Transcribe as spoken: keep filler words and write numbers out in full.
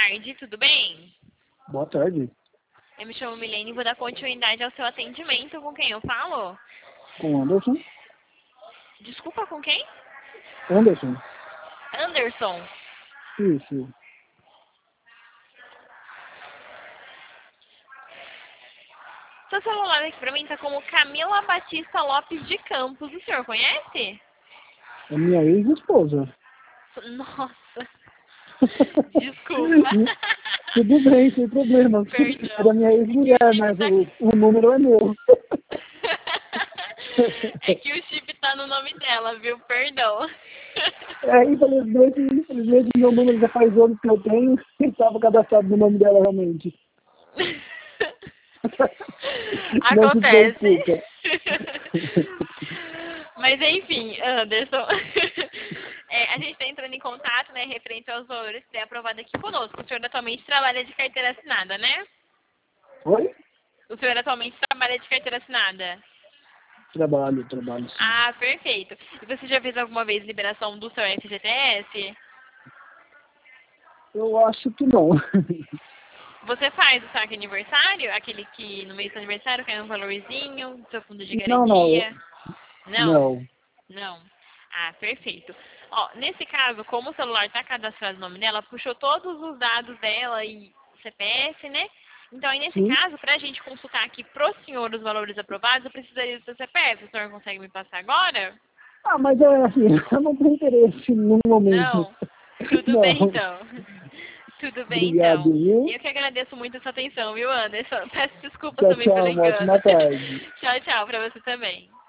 tarde, tudo bem? Boa tarde. Eu me chamo Milene e vou dar continuidade ao seu atendimento. Com quem eu falo? Com Anderson? Desculpa, com quem? Anderson? Anderson. Isso. Seu celular aqui pra mim tá como Camila Batista Lopes de Campos. O senhor conhece? É minha ex-esposa. Nossa. Desculpa. Tudo bem, sem problema. Perdão. É da minha ex-mulher, mas o, o número é meu. É que o chip tá no nome dela, viu? Perdão. É, infelizmente, infelizmente, meu número já faz anos que eu tenho e estava cadastrado no nome dela realmente. Não se Acontece. preocupa. Mas enfim, Anderson, é, a gente está entrando em contato, né, referente aos valores que é aprovado aqui conosco. O senhor atualmente trabalha de carteira assinada, né? Oi? O senhor atualmente trabalha de carteira assinada? Trabalho, trabalho sim. Ah, perfeito. E você já fez alguma vez liberação do seu F G T S? Eu acho que não. Você faz o saque aniversário? Aquele que no mês do aniversário cai um valorzinho, do seu fundo de Não, não. Eu, garantia? Não? não. Não. Ah, perfeito. Ó, nesse caso, como o celular está cadastrado no nome dela, puxou todos os dados dela e C P F, né? Então, aí nesse Sim. caso, para a gente consultar aqui pro senhor os valores aprovados, eu precisaria do seu C P F. O senhor consegue me passar agora? Ah, mas é assim, eu não tenho interesse no momento. Não? Tudo Não. bem, então. Tudo bem, Obrigado, então. viu? Eu que agradeço muito a sua atenção, viu, Anderson? Peço desculpas Tchau, também pelo tchau, uma engano. ótima tarde. Tchau, tchau, para você também.